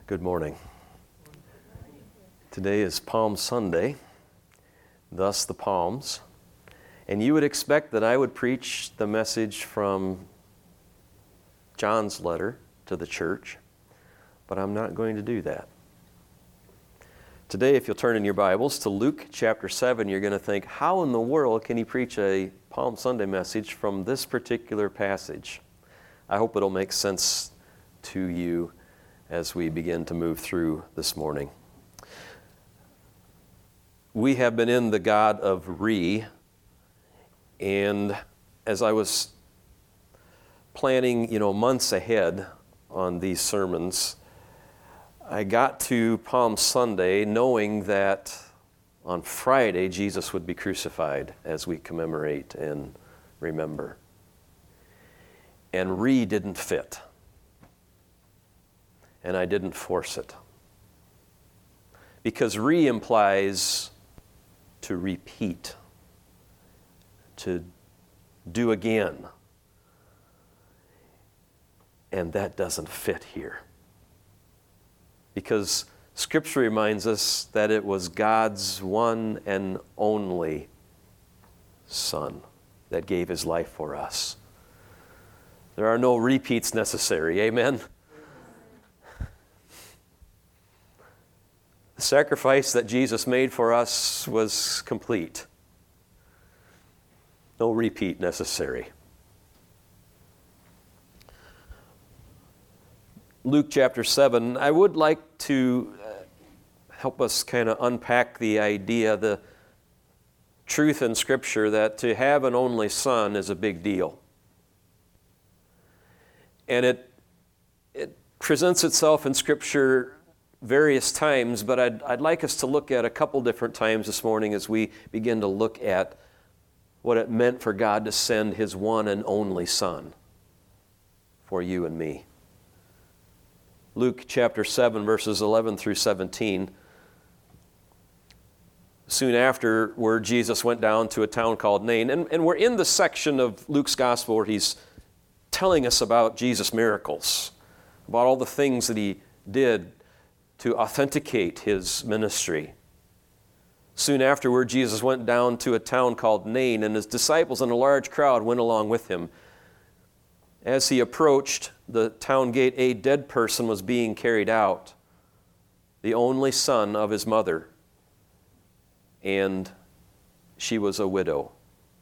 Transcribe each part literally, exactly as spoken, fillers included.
Good morning. Today is Palm Sunday, thus the Palms, and you would expect that I would preach the message from John's letter to the church, but I'm not going to do that. Today, if you'll turn in your Bibles to Luke chapter seven, you're going to think, how in the world can he preach a Palm Sunday message from this particular passage? I hope it'll make sense to you as we begin to move through this morning. We have been in the God of Re, and as I was planning, you know, months ahead on these sermons, I got to Palm Sunday knowing that on Friday Jesus would be crucified as we commemorate and remember. And Re didn't fit. And I didn't force it. Because re implies to repeat, to do again. And that doesn't fit here. Because Scripture reminds us that it was God's one and only Son that gave His life for us. There are no repeats necessary. Amen? The sacrifice that Jesus made for us was complete. No repeat necessary. Luke chapter seven, I would like to help us kind of unpack the idea, the truth in Scripture that to have an only son is a big deal. And it, it presents itself in Scripture various times, but I'd, I'd like us to look at a couple different times this morning as we begin to look at what it meant for God to send His one and only Son for you and me. Luke chapter seven, verses eleven through seventeen. Soon afterward, Jesus went down to a town called Nain, and, and we're in the section of Luke's gospel where he's telling us about Jesus' miracles, about all the things that He did to authenticate His ministry. Soon afterward, Jesus went down to a town called Nain, and His disciples and a large crowd went along with Him. As He approached the town gate, a dead person was being carried out, the only son of his mother, and she was a widow.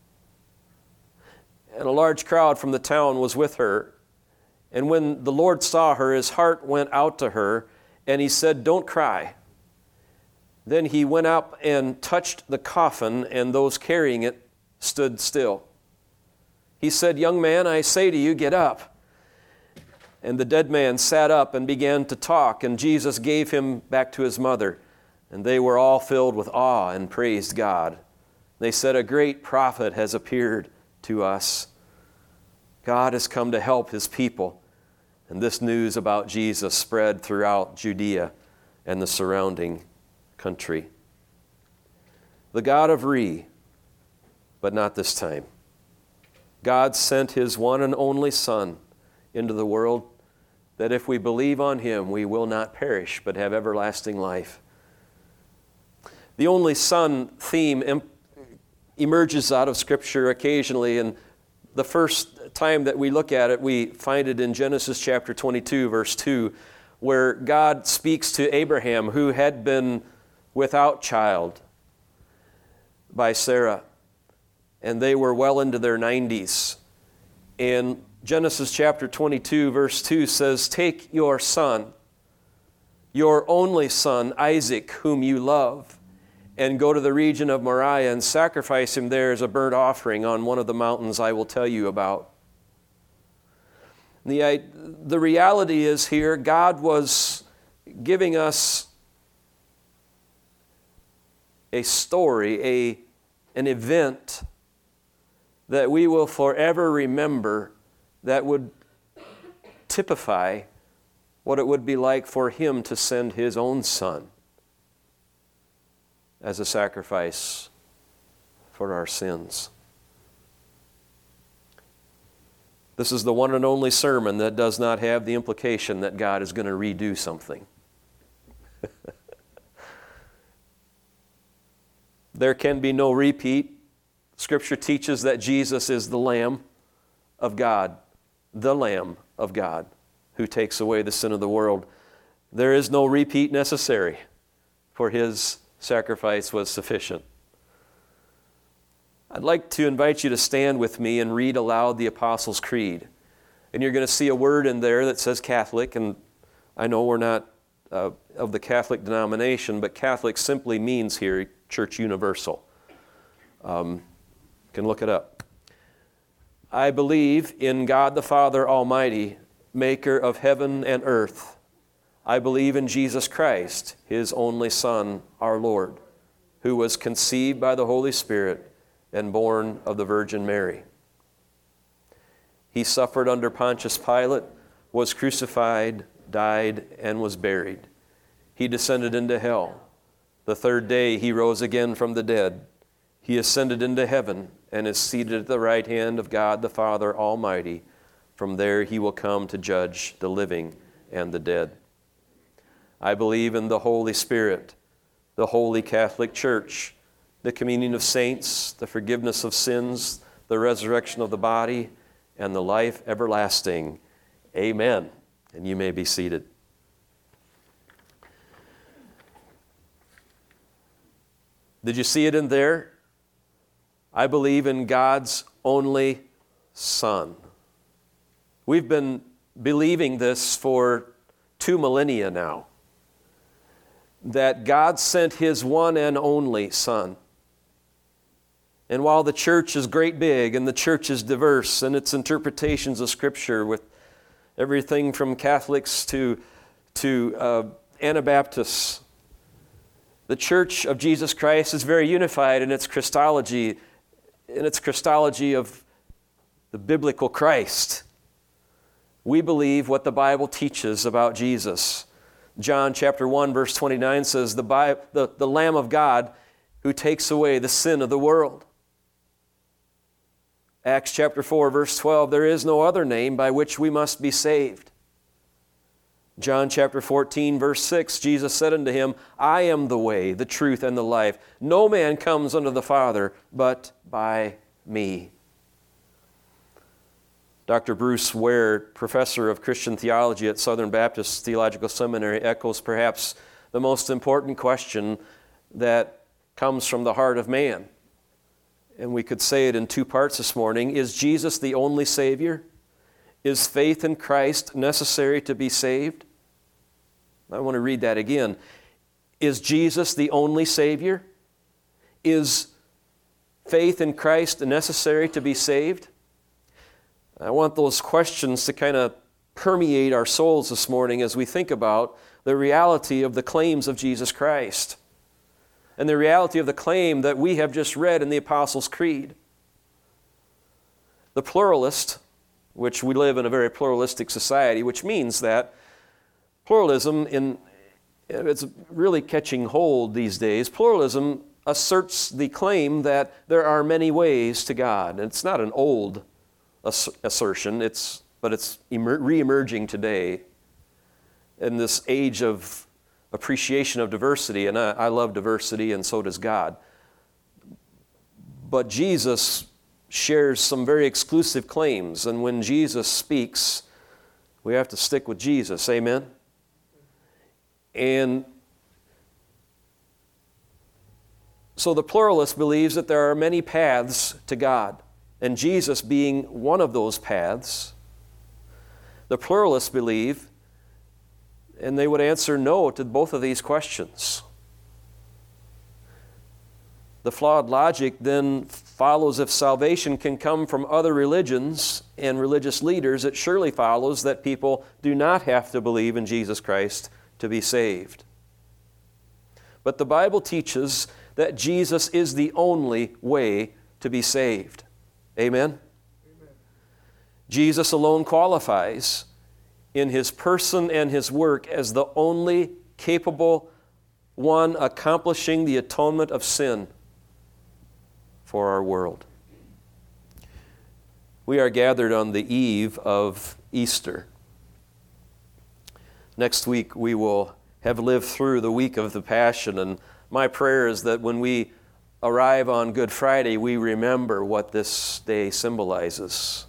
And a large crowd from the town was with her, and when the Lord saw her, His heart went out to her, and He said, "Don't cry." Then He went up and touched the coffin, and those carrying it stood still. He said, "Young man, I say to you, get up." And the dead man sat up and began to talk, and Jesus gave him back to his mother. And they were all filled with awe and praised God. They said, "A great prophet has appeared to us. God has come to help His people." And this news about Jesus spread throughout Judea and the surrounding country. The God of Re, but not this time. God sent His one and only Son into the world that if we believe on Him, we will not perish but have everlasting life. The only Son theme em- emerges out of Scripture occasionally, and the first time that we look at it, we find it in Genesis chapter twenty-two, verse two, where God speaks to Abraham, who had been without child by Sarah, and they were well into their nineties. And Genesis chapter twenty-two, verse two says, "Take your son, your only son, Isaac, whom you love, and go to the region of Moriah and sacrifice him there as a burnt offering on one of the mountains I will tell you about." The, the reality is here, God was giving us a story, a, an event that we will forever remember that would typify what it would be like for Him to send His own Son as a sacrifice for our sins. This is the one and only sermon that does not have the implication that God is going to redo something. There can be no repeat. Scripture teaches that Jesus is the Lamb of God, the Lamb of God, who takes away the sin of the world. There is no repeat necessary, for His sacrifice was sufficient. I'd like to invite you to stand with me and read aloud the Apostles' Creed. And you're going to see a word in there that says Catholic, and I know we're not uh, of the Catholic denomination, but Catholic simply means here Church Universal. Um, you can look it up. I believe in God the Father Almighty, maker of heaven and earth. I believe in Jesus Christ, His only Son, our Lord, who was conceived by the Holy Spirit and born of the Virgin Mary. He suffered under Pontius Pilate, was crucified, died, and was buried. He descended into hell. The third day He rose again from the dead. He ascended into heaven and is seated at the right hand of God the Father Almighty. From there He will come to judge the living and the dead. I believe in the Holy Spirit, the Holy Catholic Church, the communion of saints, the forgiveness of sins, the resurrection of the body, and the life everlasting. Amen. And you may be seated. Did you see it in there? I believe in God's only Son. We've been believing this for two millennia now, that God sent His one and only Son. And while the church is great big and the church is diverse in its interpretations of Scripture, with everything from Catholics to, to uh, Anabaptists, the Church of Jesus Christ is very unified in its Christology, in its Christology of the biblical Christ. We believe what the Bible teaches about Jesus. John chapter one, verse twenty-nine says, the, Bible, the, the Lamb of God who takes away the sin of the world. Acts chapter four, verse twelve, there is no other name by which we must be saved. John chapter fourteen, verse six, Jesus said unto him, I am the way, the truth, and the life. No man comes unto the Father but by me. Doctor Bruce Ware, professor of Christian theology at Southern Baptist Theological Seminary, echoes perhaps the most important question that comes from the heart of man. And we could say it in two parts this morning. Is Jesus the only Savior? Is faith in Christ necessary to be saved? I want to read that again. Is Jesus the only Savior? Is faith in Christ necessary to be saved? I want those questions to kind of permeate our souls this morning as we think about the reality of the claims of Jesus Christ and the reality of the claim that we have just read in the Apostles' Creed. The pluralist, which we live in a very pluralistic society, which means that pluralism, in it's really catching hold these days, pluralism asserts the claim that there are many ways to God. And it's not an old assertion, it's, but it's emer- re-emerging today in this age of appreciation of diversity, and I, I love diversity, and so does God. But Jesus shares some very exclusive claims, and when Jesus speaks, we have to stick with Jesus. Amen? And so the pluralist believes that there are many paths to God, and Jesus being one of those paths. The pluralists believe, and they would answer no to both of these questions. The flawed logic then follows, if salvation can come from other religions and religious leaders, it surely follows that people do not have to believe in Jesus Christ to be saved. But the Bible teaches that Jesus is the only way to be saved. Amen? Amen. Jesus alone qualifies in His person and His work as the only capable one accomplishing the atonement of sin for our world. We are gathered on the eve of Easter. Next week we will have lived through the week of the Passion, and my prayer is that when we arrive on Good Friday, we remember what this day symbolizes.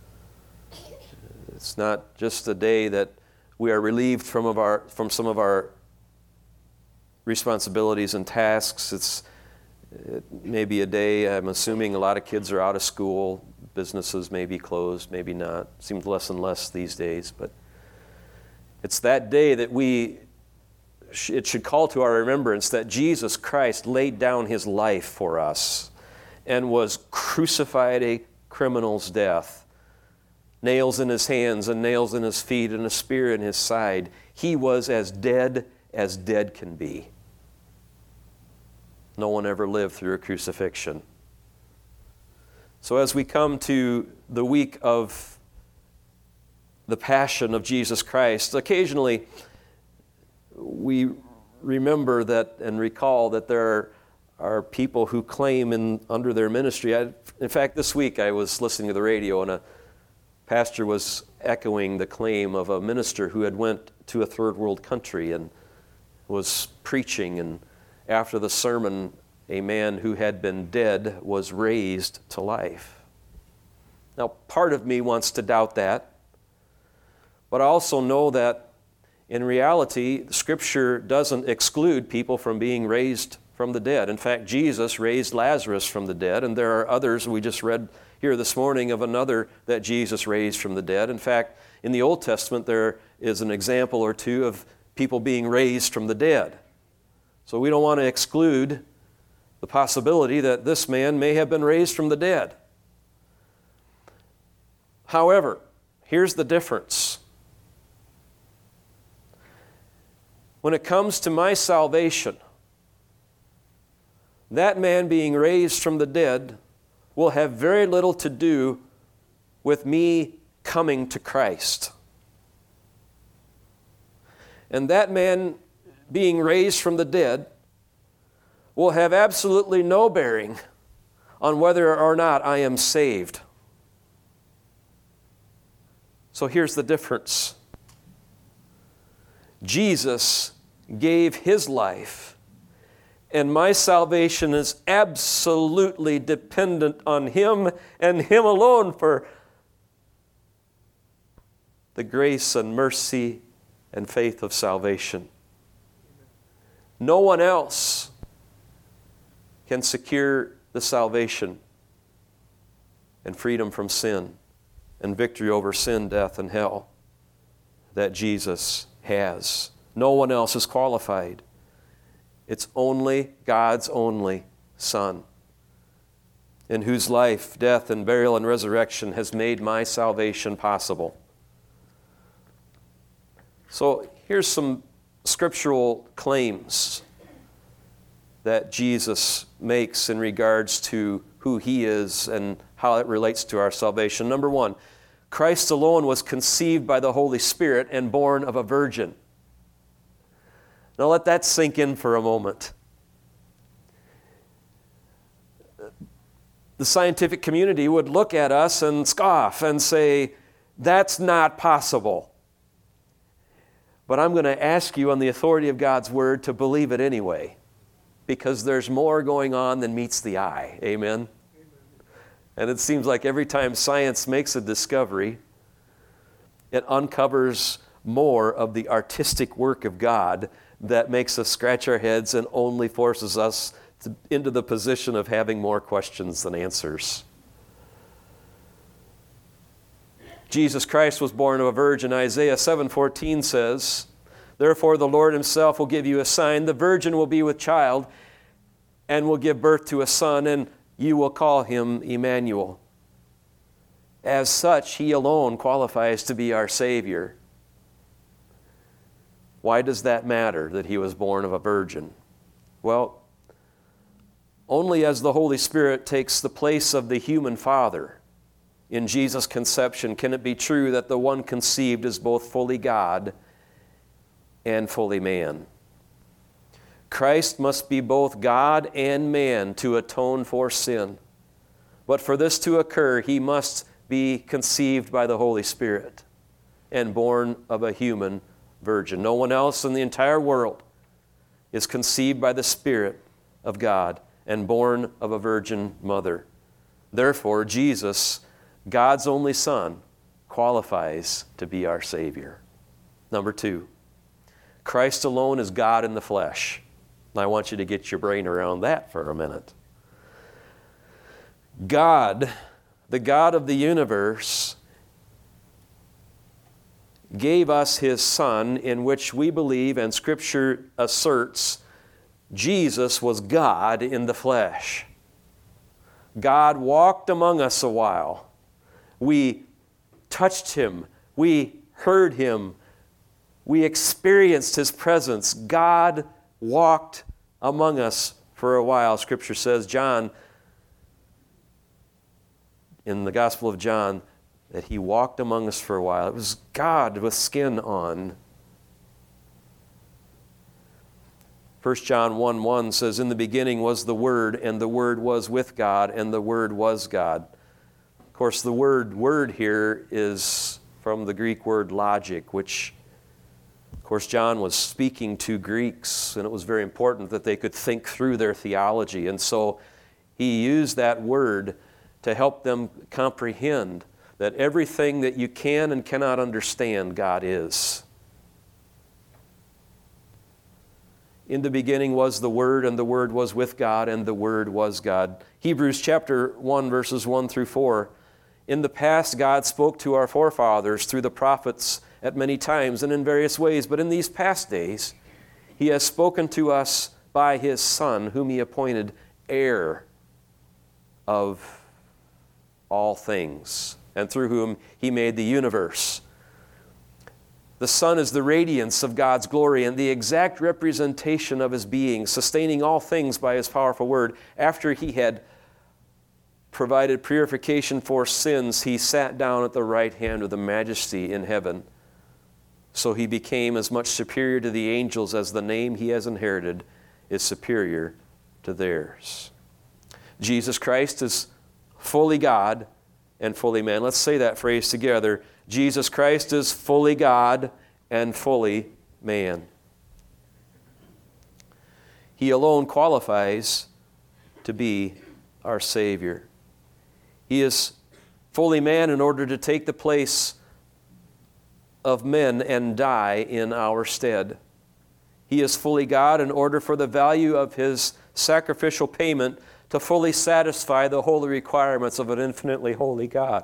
It's not just a day that we are relieved from of our from some of our responsibilities and tasks. It's it may be a day, I'm assuming a lot of kids are out of school, businesses may be closed, maybe not. Seems less and less these days, but it's that day that we it should call to our remembrance that Jesus Christ laid down his life for us and was crucified a criminal's death. Nails in his hands and nails in his feet and a spear in his side. He was as dead as dead can be. No one ever lived through a crucifixion. So as we come to the week of the Passion of Jesus Christ, occasionally we remember that and recall that there are, are people who claim in under their ministry. I, in fact, this week I was listening to the radio and a pastor was echoing the claim of a minister who had went to a third world country and was preaching, and after the sermon, a man who had been dead was raised to life. Now, part of me wants to doubt that, but I also know that in reality, Scripture doesn't exclude people from being raised from the dead. In fact, Jesus raised Lazarus from the dead, and there are others we just read here this morning of another that Jesus raised from the dead. In fact, in the Old Testament, there is an example or two of people being raised from the dead. So we don't want to exclude the possibility that this man may have been raised from the dead. However, here's the difference. When it comes to my salvation, that man being raised from the dead will have very little to do with me coming to Christ. And that man being raised from the dead will have absolutely no bearing on whether or not I am saved. So here's the difference. Jesus gave his life, and my salvation is absolutely dependent on him and him alone for the grace and mercy and faith of salvation. No one else can secure the salvation and freedom from sin and victory over sin, death, and hell that Jesus has. No one else is qualified. It's only God's only Son, in whose life, death, and burial and resurrection has made my salvation possible. So here's some scriptural claims that Jesus makes in regards to who he is and how it relates to our salvation. Number one, Christ alone was conceived by the Holy Spirit and born of a virgin. Now let that sink in for a moment. The scientific community would look at us and scoff and say, that's not possible. But I'm going to ask you on the authority of God's Word to believe it anyway, because there's more going on than meets the eye. Amen? Amen. And it seems like every time science makes a discovery, it uncovers more of the artistic work of God that makes us scratch our heads and only forces us to, into the position of having more questions than answers. Jesus Christ was born of a virgin. Isaiah seven fourteen says, therefore the Lord himself will give you a sign. The virgin will be with child and will give birth to a son, and you will call him Emmanuel. As such, he alone qualifies to be our Savior. Why does that matter, that he was born of a virgin? Well, only as the Holy Spirit takes the place of the human father in Jesus' conception can it be true that the one conceived is both fully God and fully man. Christ must be both God and man to atone for sin. But for this to occur, he must be conceived by the Holy Spirit and born of a human virgin. No one else in the entire world is conceived by the Spirit of God and born of a virgin mother. Therefore, Jesus, God's only Son, qualifies to be our Savior. Number two, Christ alone is God in the flesh. And I want you to get your brain around that for a minute. God, the God of the universe, gave us His Son, in which we believe, and Scripture asserts, Jesus was God in the flesh. God walked among us a while. We touched Him. We heard Him. We experienced His presence. God walked among us for a while. Scripture says, John, in the Gospel of John, that He walked among us for a while. It was God with skin on. First John one one says, in the beginning was the Word, and the Word was with God, and the Word was God. Of course, the word word here is from the Greek word logic, which, of course, John was speaking to Greeks, and it was very important that they could think through their theology. And so he used that word to help them comprehend that everything that you can and cannot understand, God is. In the beginning was the Word, and the Word was with God, and the Word was God. Hebrews chapter one, verses one through four. In the past, God spoke to our forefathers through the prophets at many times and in various ways, but in these past days, He has spoken to us by His Son, whom He appointed heir of all things, and through whom He made the universe. The Son is the radiance of God's glory and the exact representation of His being, sustaining all things by His powerful word. After He had provided purification for sins, He sat down at the right hand of the Majesty in heaven. So He became as much superior to the angels as the name He has inherited is superior to theirs. Jesus Christ is fully God and fully man. Let's say that phrase together. Jesus Christ is fully God and fully man. He alone qualifies to be our Savior. He is fully man in order to take the place of men and die in our stead. He is fully God in order for the value of His sacrificial payment to fully satisfy the holy requirements of an infinitely holy God.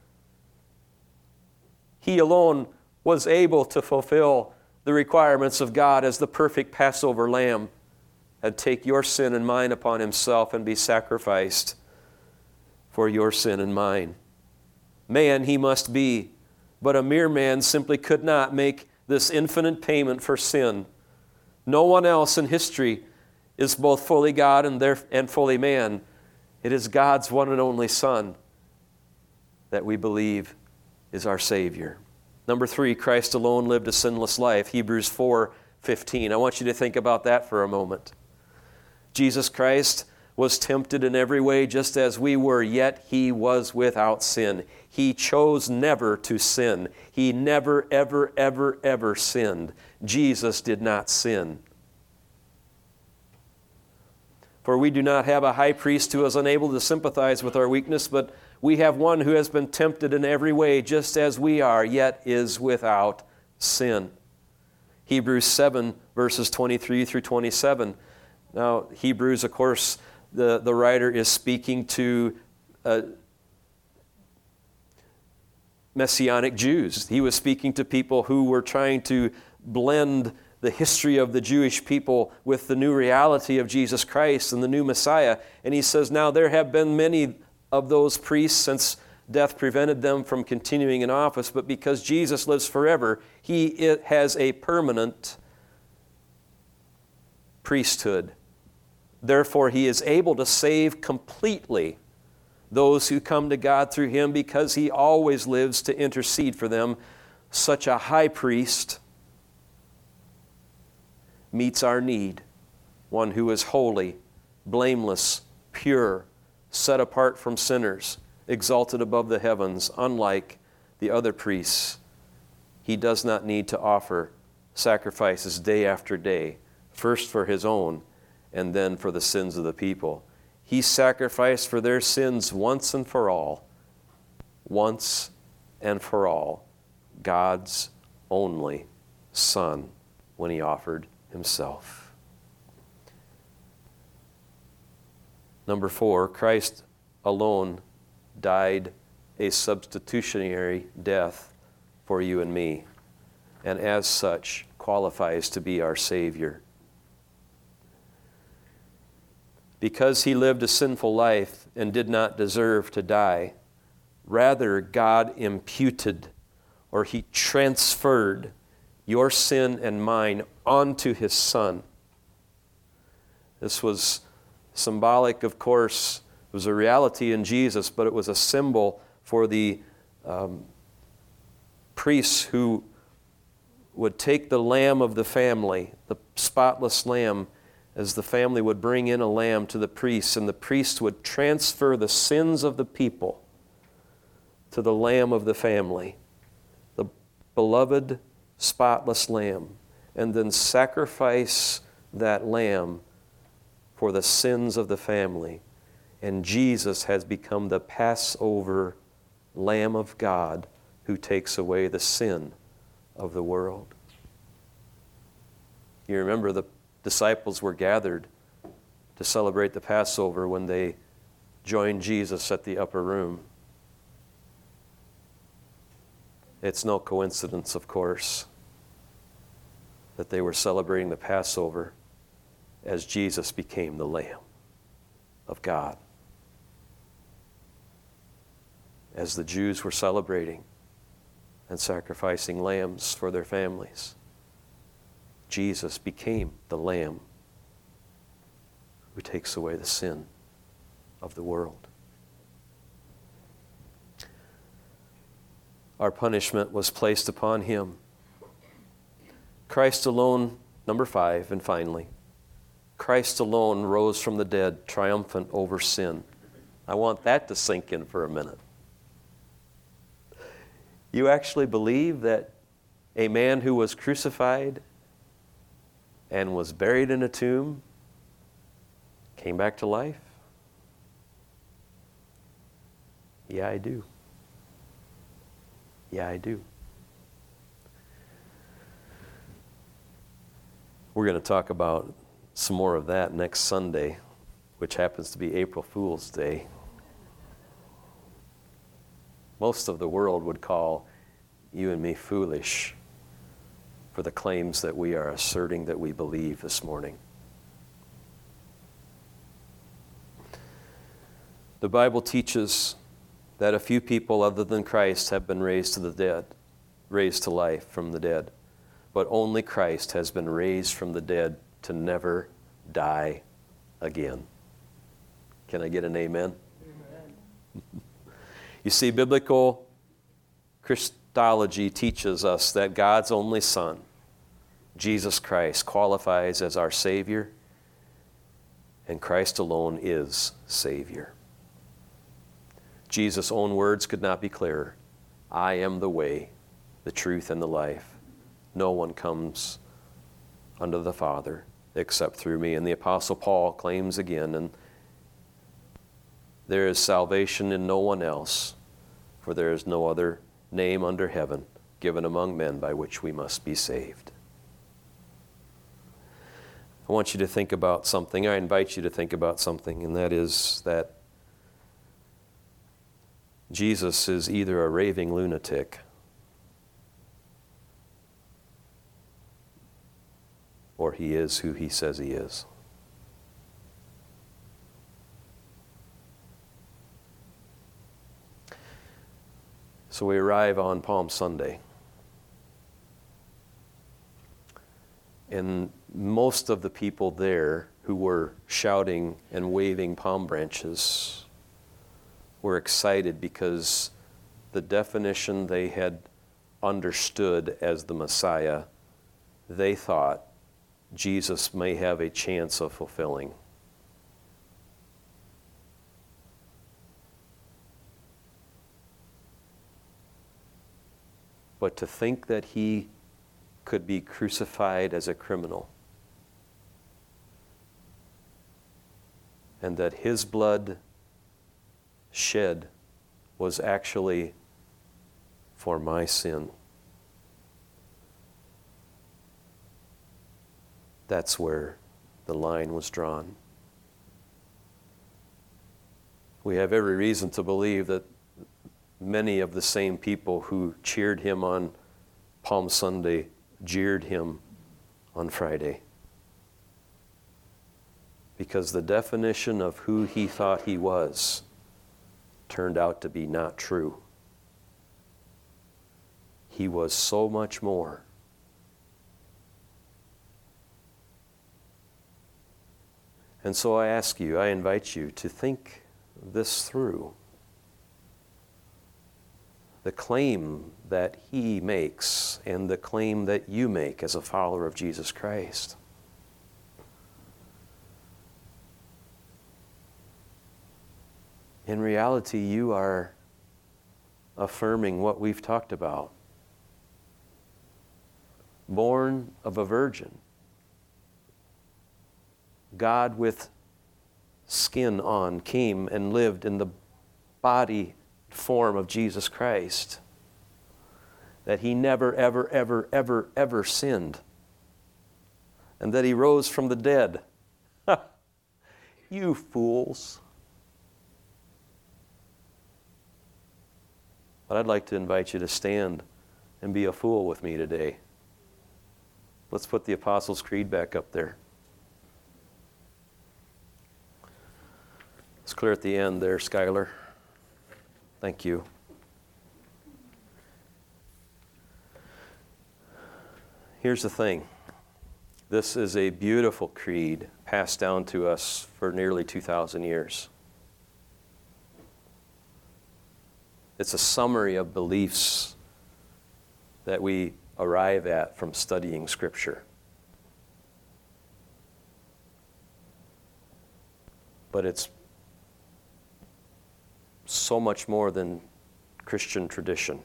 He alone was able to fulfill the requirements of God as the perfect Passover lamb and take your sin and mine upon Himself and be sacrificed for your sin and mine. Man He must be, but a mere man simply could not make this infinite payment for sin. No one else in history is both fully God and, there, and fully man. It is God's one and only Son that we believe is our Savior. Number three, Christ alone lived a sinless life. Hebrews four fifteen. I want you to think about that for a moment. Jesus Christ was tempted in every way just as we were, yet He was without sin. He chose never to sin. He never, ever, ever, ever sinned. Jesus did not sin. For we do not have a high priest who is unable to sympathize with our weakness, but we have one who has been tempted in every way, just as we are, yet is without sin. Hebrews seven, verses twenty-three through twenty-seven. Now, Hebrews, of course, the, the writer is speaking to uh, Messianic Jews. He was speaking to people who were trying to blend the history of the Jewish people with the new reality of Jesus Christ and the new Messiah. And he says, now there have been many of those priests since death prevented them from continuing in office, but because Jesus lives forever, He has a permanent priesthood. Therefore, He is able to save completely those who come to God through Him because He always lives to intercede for them. Such a high priest meets our need, one who is holy, blameless, pure, set apart from sinners, exalted above the heavens, unlike the other priests. He does not need to offer sacrifices day after day, first for his own and then for the sins of the people. He sacrificed for their sins once and for all, once and for all, God's only Son, when he offered himself. Number four, Christ alone died a substitutionary death for you and me, and as such qualifies to be our Savior. Because he lived a sinful life and did not deserve to die, rather God imputed, or he transferred your sin and mine onto his Son. This was symbolic, of course. It was a reality in Jesus, but it was a symbol for the um, priests who would take the lamb of the family, the spotless lamb, as the family would bring in a lamb to the priest, and the priest would transfer the sins of the people to the lamb of the family, the beloved spotless lamb, and then sacrifice that lamb for the sins of the family. And Jesus has become the Passover Lamb of God who takes away the sin of the world. You remember the disciples were gathered to celebrate the Passover when they joined Jesus at the upper room. It's no coincidence, of course, that they were celebrating the Passover as Jesus became the Lamb of God. As the Jews were celebrating and sacrificing lambs for their families, Jesus became the Lamb who takes away the sin of the world. Our punishment was placed upon him. Christ alone, number five, and finally, Christ alone rose from the dead, triumphant over sin. I want that to sink in for a minute. You actually believe that a man who was crucified and was buried in a tomb came back to life? Yeah, I do. Yeah, I do. We're going to talk about some more of that next Sunday, which happens to be April Fool's Day. Most of the world would call you and me foolish for the claims that we are asserting that we believe this morning. The Bible teaches that a few people other than Christ have been raised to the dead, raised to life from the dead. But only Christ has been raised from the dead to never die again. Can I get an amen? Amen. You see, biblical Christology teaches us that God's only Son, Jesus Christ, qualifies as our Savior, and Christ alone is Savior. Jesus' own words could not be clearer. I am the way, the truth, and the life. No one comes unto the Father except through me. And the Apostle Paul claims again, and there is salvation in no one else, for there is no other name under heaven given among men by which we must be saved. I want you to think about something. I invite you to think about something, and that is that Jesus is either a raving lunatic or he is who he says he is. So we arrive on Palm Sunday, and most of the people there who were shouting and waving palm branches were excited because the definition they had understood as the Messiah, they thought Jesus may have a chance of fulfilling. But to think that he could be crucified as a criminal, and that his blood shed was actually for my sin. That's where the line was drawn. We have every reason to believe that many of the same people who cheered him on Palm Sunday jeered him on Friday. Because the definition of who he thought he was turned out to be not true. He was so much more. And so I ask you, I invite you to think this through. The claim that he makes and the claim that you make as a follower of Jesus Christ. In reality, you are affirming what we've talked about. Born of a virgin. God with skin on came and lived in the body form of Jesus Christ. That he never, ever, ever, ever, ever sinned. And that he rose from the dead. You fools. But I'd like to invite you to stand and be a fool with me today. Let's put the Apostles' Creed back up there. It's clear at the end there, Skylar. Thank you. Here's the thing. This is a beautiful creed passed down to us for nearly two thousand years. It's a summary of beliefs that we arrive at from studying Scripture. But it's so much more than Christian tradition.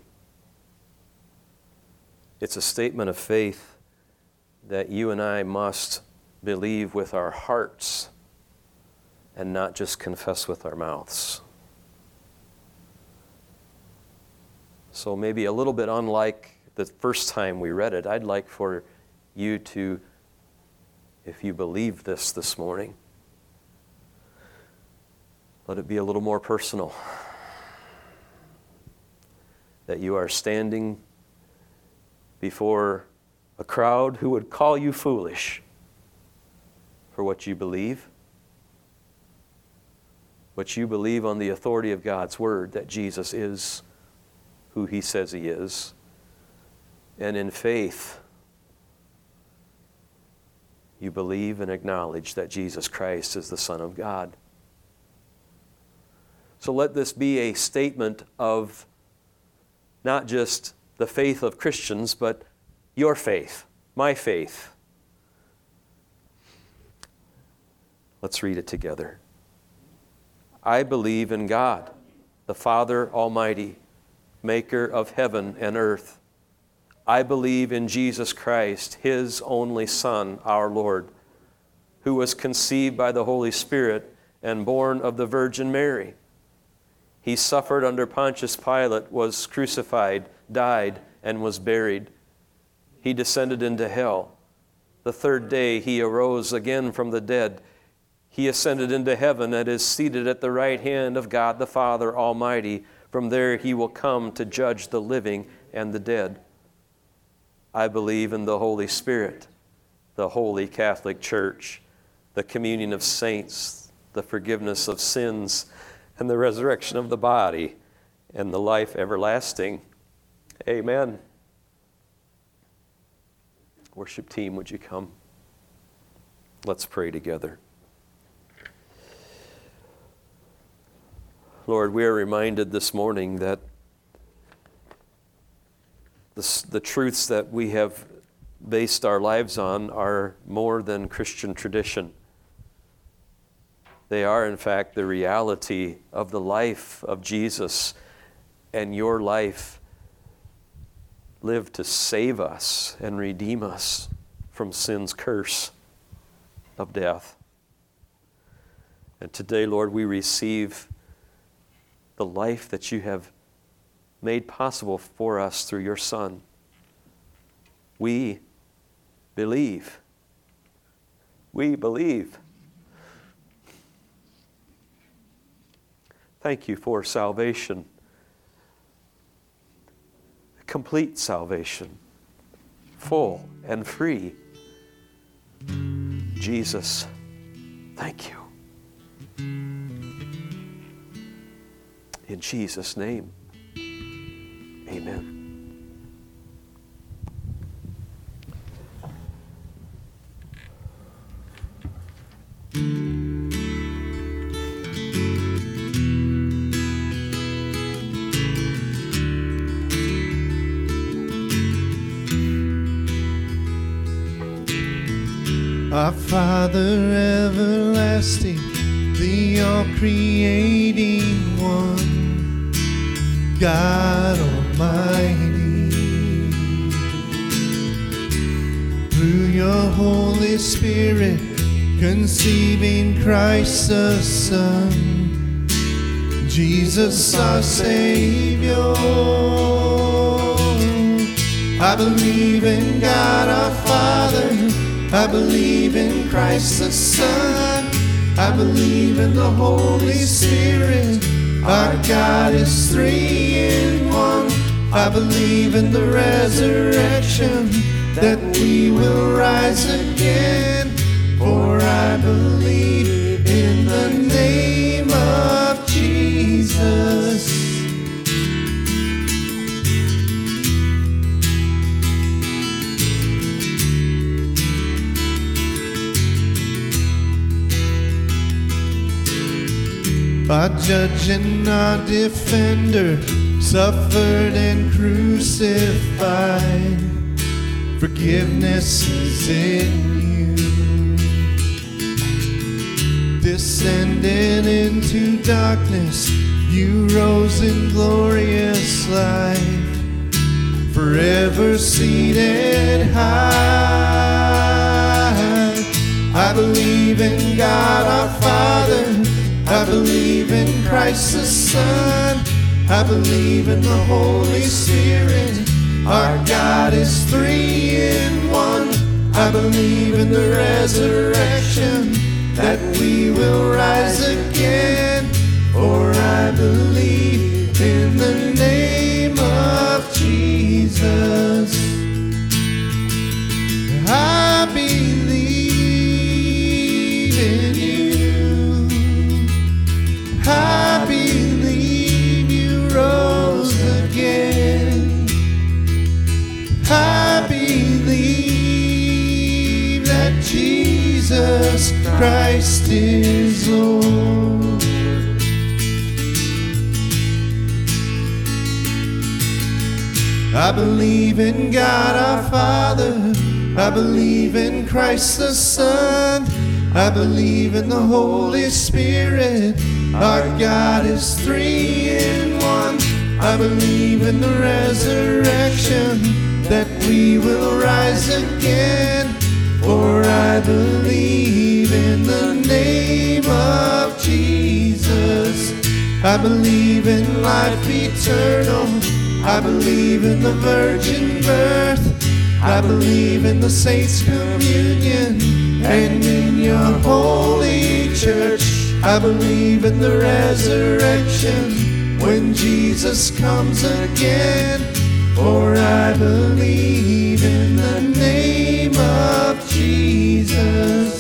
It's a statement of faith that you and I must believe with our hearts and not just confess with our mouths. So maybe a little bit unlike the first time we read it, I'd like for you to, if you believe this this morning, let it be a little more personal. That you are standing before a crowd who would call you foolish for what you believe. But you believe on the authority of God's Word that Jesus is who He says He is. And in faith, you believe and acknowledge that Jesus Christ is the Son of God. So let this be a statement of not just the faith of Christians, but your faith, my faith. Let's read it together. I believe in God, the Father Almighty, maker of heaven and earth. I believe in Jesus Christ, His only Son, our Lord, who was conceived by the Holy Spirit and born of the Virgin Mary. He suffered under Pontius Pilate, was crucified, died, and was buried. He descended into hell. The third day He arose again from the dead. He ascended into heaven and is seated at the right hand of God the Father Almighty. From there He will come to judge the living and the dead. I believe in the Holy Spirit, the Holy Catholic Church, the communion of saints, the forgiveness of sins, and the resurrection of the body, and the life everlasting. Amen. Worship team, would you come? Let's pray together. Lord, we are reminded this morning that the, the truths that we have based our lives on are more than Christian tradition. They are, in fact, the reality of the life of Jesus and your life lived to save us and redeem us from sin's curse of death. And today, Lord, we receive the life that you have made possible for us through your Son. We believe. We believe. Thank you for salvation. Complete salvation. Full and free. Jesus, thank you. In Jesus' name, amen. Our Father everlasting, the all-creating one, God Almighty, through your Holy Spirit, conceiving Christ the Son, Jesus our Savior. I believe in God our Father, I believe in Christ the Son, I believe in the Holy Spirit, our God is three in one. I believe in the resurrection, that we will rise again, for I believe in the name of Jesus. Our judge and our defender suffered and crucified. Forgiveness is in you. Descended into darkness, you rose in glorious life, forever seated high. I believe in God our Father, I believe in Christ the Son, I believe in the Holy Spirit, our God is three in one. I believe in the resurrection, that we will rise again, for I believe in the name of Jesus. I believe in you. I believe you rose again. I believe that Jesus Christ is Lord. I believe in God our Father, I believe in Christ the Son, I believe in the Holy Spirit, our God is three in one. I believe in the resurrection, that we will rise again, for I believe in the name of Jesus. I believe in life eternal, I believe in the virgin birth, I believe in the saints' communion, and in your holy church. I believe in the resurrection, when Jesus comes again, for I believe in the name of Jesus.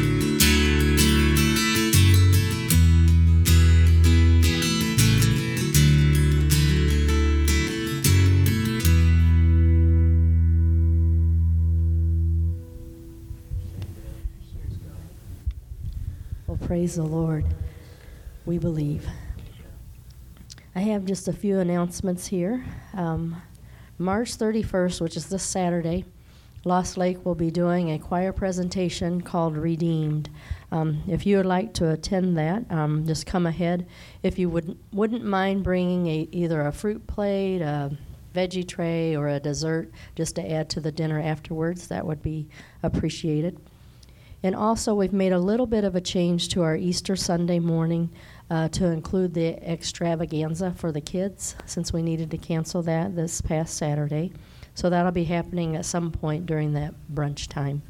Praise the Lord. We believe. I have just a few announcements here. Um, March thirty-first, which is this Saturday, Lost Lake will be doing a choir presentation called Redeemed. Um, if you would like to attend that, um, just come ahead. If you wouldn't, wouldn't mind bringing a, either a fruit plate, a veggie tray or a dessert just to add to the dinner afterwards. That would be appreciated. And also, we've made a little bit of a change to our Easter Sunday morning uh, to include the extravaganza for the kids, since we needed to cancel that this past Saturday. So that'll be happening at some point during that brunch time.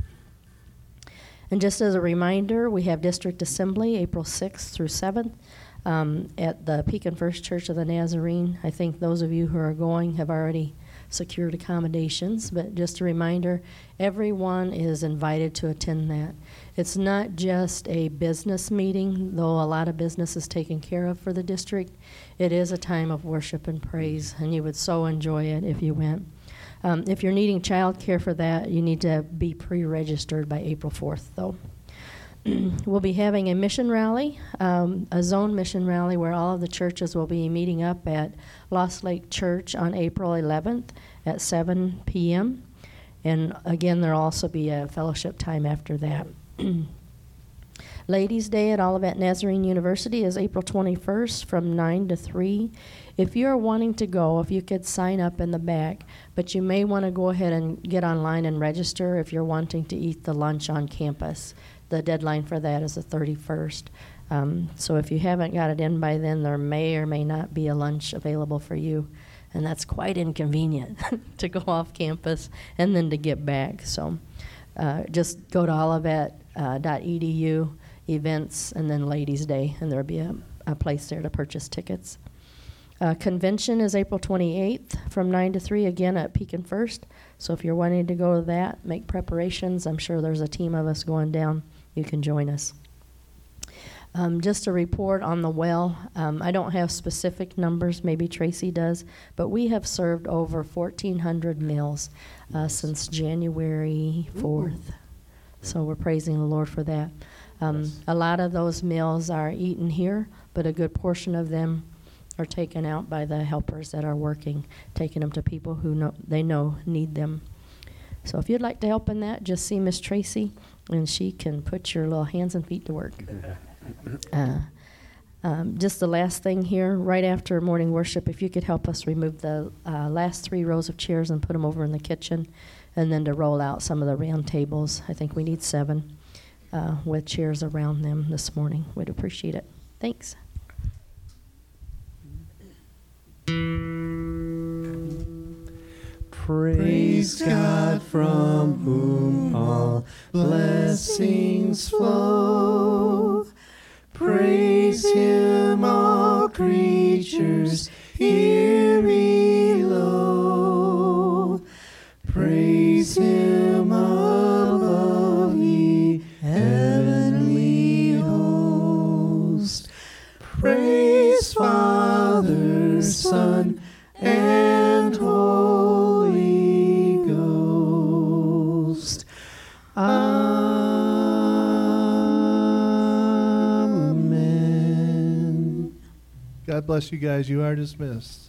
And just as a reminder, we have District Assembly April sixth through seventh um, at the Pekin First Church of the Nazarene. I think those of you who are going have already secured accommodations, but just a reminder, everyone is invited to attend that. It's not just a business meeting, though a lot of business is taken care of for the district. It is a time of worship and praise, and you would so enjoy it if you went. Um, if you're needing child care for that, you need to be pre-registered by April fourth, though. We'll be having a mission rally, um, a zone mission rally, where all of the churches will be meeting up at Lost Lake Church on April eleventh at seven p.m. And again, there'll also be a fellowship time after that. Ladies' Day at Olivet Nazarene University is April twenty-first from nine to three. If you're wanting to go, if you could sign up in the back, but you may want to go ahead and get online and register if you're wanting to eat the lunch on campus. The deadline for that is the thirty-first. Um, so if you haven't got it in by then, there may or may not be a lunch available for you. And that's quite inconvenient to go off campus and then to get back. So uh, just go to olivet dot e d u, events, and then Ladies' Day, and there'll be a, a place there to purchase tickets. Uh, convention is April twenty-eighth from nine to three, again at Pekin First. So if you're wanting to go to that, make preparations. I'm sure there's a team of us going down. You can join us. Um, just a report on the well. Um, I don't have specific numbers, maybe Tracy does, but we have served over fourteen hundred meals uh, since January fourth. So we're praising the Lord for that. Um, yes. A lot of those meals are eaten here, but a good portion of them are taken out by the helpers that are working, taking them to people who know they know need them. So if you'd like to help in that, just see Miss Tracy, and she can put your little hands and feet to work. Uh, um, just the last thing here, right after morning worship, if you could help us remove the uh, last three rows of chairs and put them over in the kitchen, and then to roll out some of the round tables. I think we need seven uh, with chairs around them this morning. We'd appreciate it. Thanks. Praise God, from whom all blessings flow. Praise Him, all creatures here below. Praise Him above, ye heavenly host. Praise Father, Son, and Holy Ghost. Amen. God bless you guys. You are dismissed.